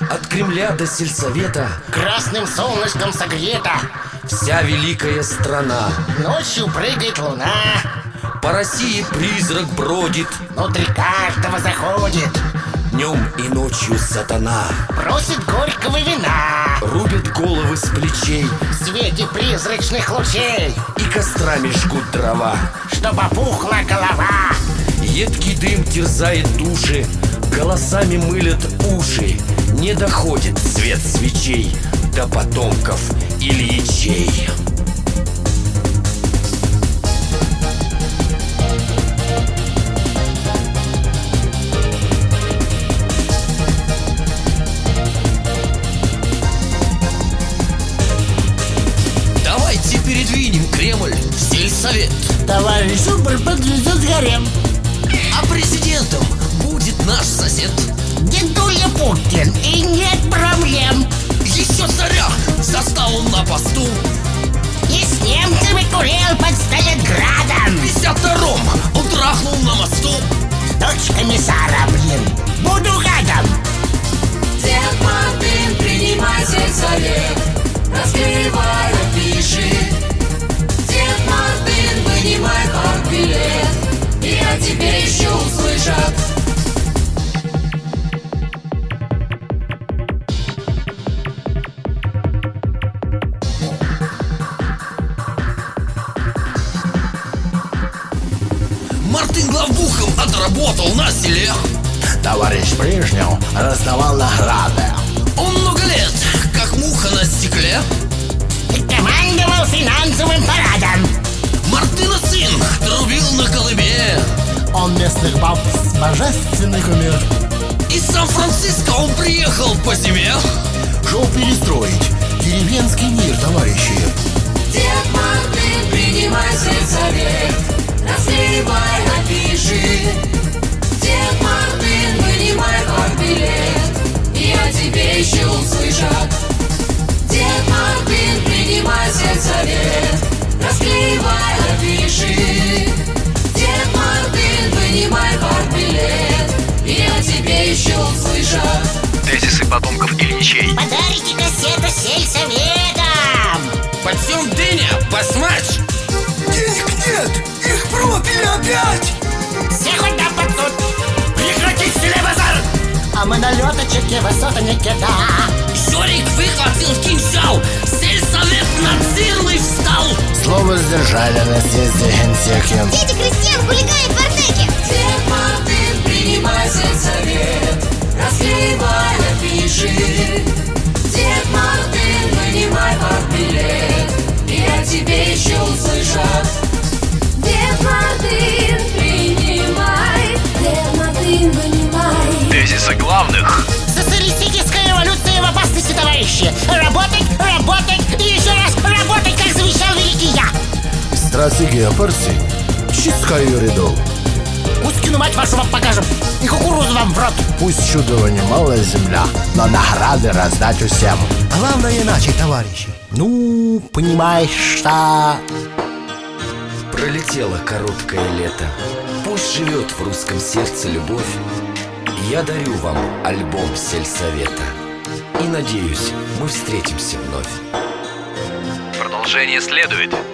От Кремля до сельсовета красным солнышком согрета, вся великая страна. ночью прыгает луна, По России призрак бродит, внутри каждого заходит, днем и ночью сатана. просит горького вина Рубят головы с плечей в свете призрачных лучей, и кострами жгут дрова. чтоб опухла голова. Едкий дым терзает души, голосами мылят уши. Не доходит свет свечей до потомков Ильичей. Давайте передвинем Кремль в сельсовет, Товарищ Зубр подвезет с гарем. а президентом будет наш сосед. Дедуля Путин, и нет проблем. Еще царя застал он на посту. И с немцами курил под Сталинградом. В 52-м он трахнул на мосту. Дочь комиссара, блин, буду гадом. Дед Мартын, принимай сельсовет, расклеивай афиши. Дед Мартын, вынимай партбилет, и о тебе еще услышат. Мартын главбухом отработал на селе. Товарищ Брежнев раздавал награды. Он много лет, как муха на стекле. И командовал финансовым парадом. Мартына сын трубил на колыбе. Он местных баб божественный кумир. Из Сан-Франциско он приехал по зиме. Шел перестроить деревенский мир, товарищи. Дед Мартын, принимай сельсовет, расклеивай афиши. Дед Мартын, вынимай партбилет, и о тебе еще услышат. Дед Мартын, принимай сельсовет, расклеивай афиши. Дед Мартын, вынимай партбилет, и о тебе еще услышат. Тезисы потомков Ильичей. Подарите кассету сельсоветам. Почем дыня, басмач? Денег нет! Их пропили опять! Всех отдам под суд. Прекратить телебазар. А мы на леточке высотники, да. Жорик выхватил кинжал. Сельсовет на цирмы встал. Слово сдержали на съезде генсеки. Дети крестьян хулиганят в Артеке. Дед Мартын, принимай сельсовет, расклеивай афиши. Дед Мартын, вынимай партбилет, и о тебе еще услышат. Дед Мартын, принимай. Дед Мартын, вынимай. Тезисы главных. Социалистическая революция в опасности, товарищи. Работать, работать и еще раз работать, как завещал великий я. Стратегия партии. Чистка ее рядов. Кузькину мать вашу вам покажем. И кукурузу вам в рот. Пусть чудова немалая земля, но награды раздать всем. Главное иначе, товарищи. Ну, понимаешь, что... Пролетело короткое лето. Пусть живет в русском сердце любовь. Я дарю вам альбом сельсовета. И надеюсь, мы встретимся вновь. Продолжение следует.